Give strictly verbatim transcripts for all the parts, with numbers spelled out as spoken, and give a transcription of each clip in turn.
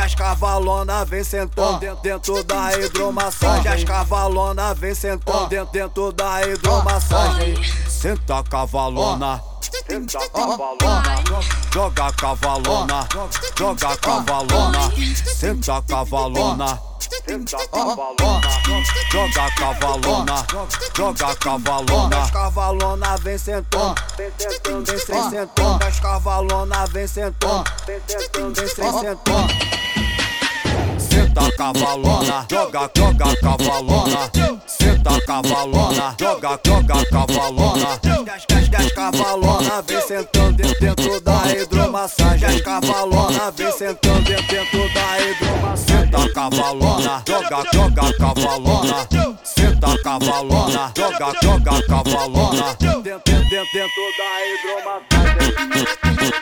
as cavalona vem sentando dentro, dentro da hidromassagem. As cavalona vem sentando dentro, dentro da hidromassagem. Senta cavalona, senta cavalona, joga cavalona, joga cavalona, senta cavalona, senta cavalona, joga cavalona, joga cavalona. As cavalona vem sentando, vem sentando, vem sem sentando. As cavalona vem sentando, vem sentando, vem sem sentando. Senta cavalona, joga, joga cavalona. Senta cavalona, joga, joga cavalona. As, as, as cavalona vem sentando dentro, dentro da hidromassagem. As cavalona vem sentando dentro, dentro da hidromassagem. Senta cavalona, joga, joga cavalona. Senta cavalona, joga, joga cavalona. Dentro, dentro, dentro, dentro da hidromassagem.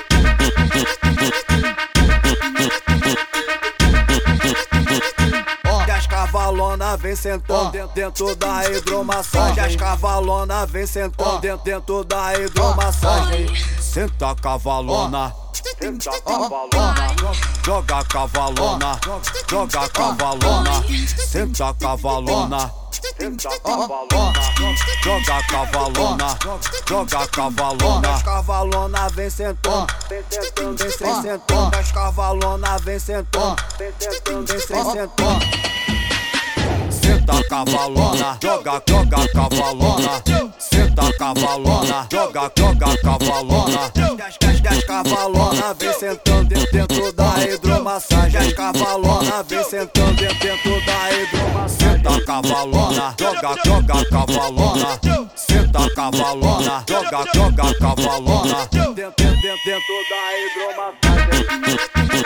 As cavalona vem sentando dentro, dentro da hidromassagem. As cavalona vem sentando dentro, dentro da hidromassagem. Senta cavalona, senta cavalona, joga cavalona, joga cavalona. Senta cavalona, senta cavalona, joga cavalona, joga cavalona. As cavalona vem sentando, vem sentando, vem sem sentando. As cavalona vem sentando, vem sentando, vem sem sentando. Senta cavalona, joga, joga cavalona. Senta cavalona, joga, joga cavalona. As, as, as cavalona vem sentando dentro, dentro da hidromassagem. As cavalona vem sentando dentro, dentro da hidromassagem. Senta cavalona, joga, joga cavalona. Senta cavalona, joga, joga cavalona. Dentro, dentro, dentro da hidromassagem.